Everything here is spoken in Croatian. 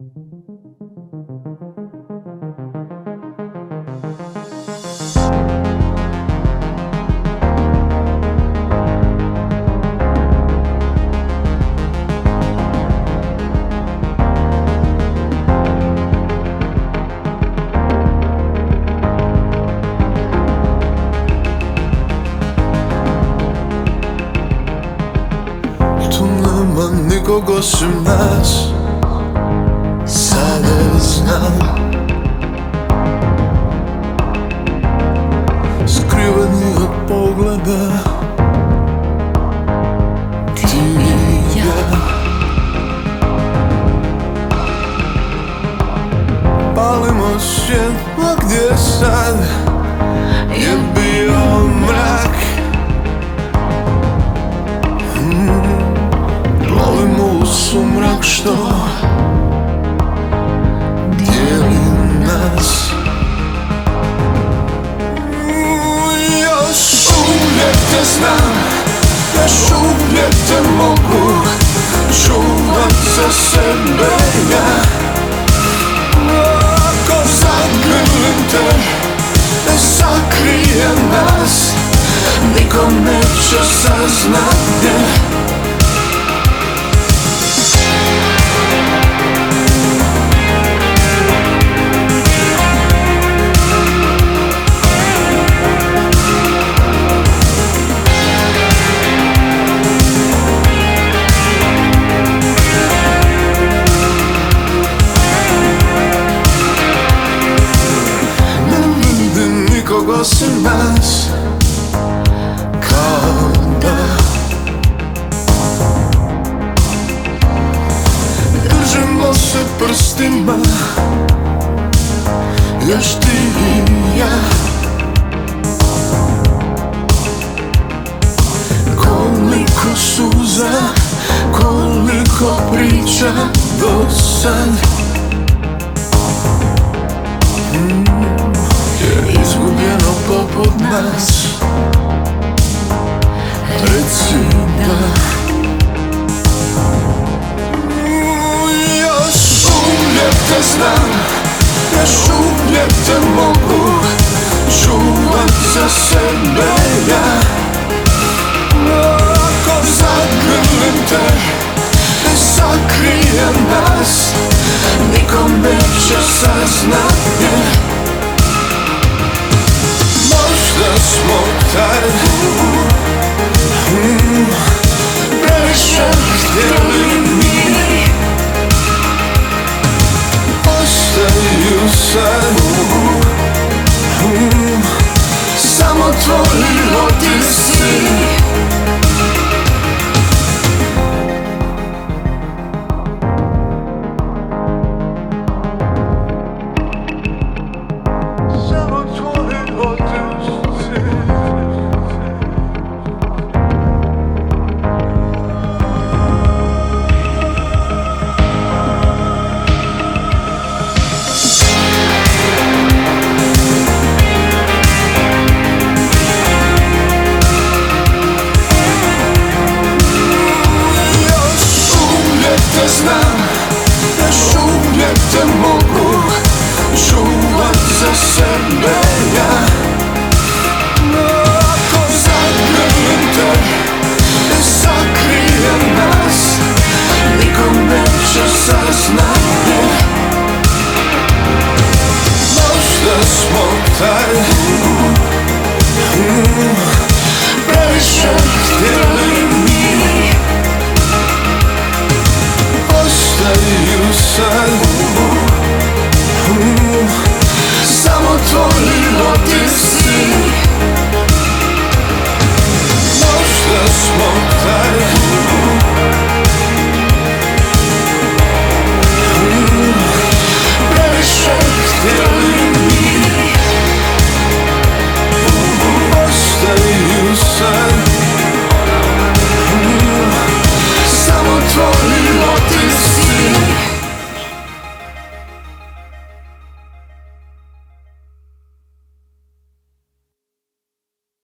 Nikog osim nas, sada znam. Skriveni od pogleda, ti i ja. Palimo svjetlo gdje sad je bio mrak. Plovimo u sumrak što dijeli nas. Još uvijek te znam, još uvijek te mogu čuvat za sebe ja. Ako zagrlim te, ne sakrije nas, niko neće saznat gdje. Osim nas, kao da držimo se prstima, još ti i ja. Koliko suza, koliko priča do sad. Izgubljeno poput nas, reci da. Još uvijek te znam, još uvijek te mogu čuvat za sebe ja. Ako zagrlim te, ne sakrije nas, niko neće saznat gdje. Možda smo tad previše htjeli mi. Ostaju sad samo tvoji otisci. Znam, još uvijek te mogu čuvat za sebe ja. Ako zagrlim te, ne sakrije nas, niko neće saznat gdje. Možda smo tad previše htjeli mi. Ostaju sad samo tvoji otisci. Možda smo tad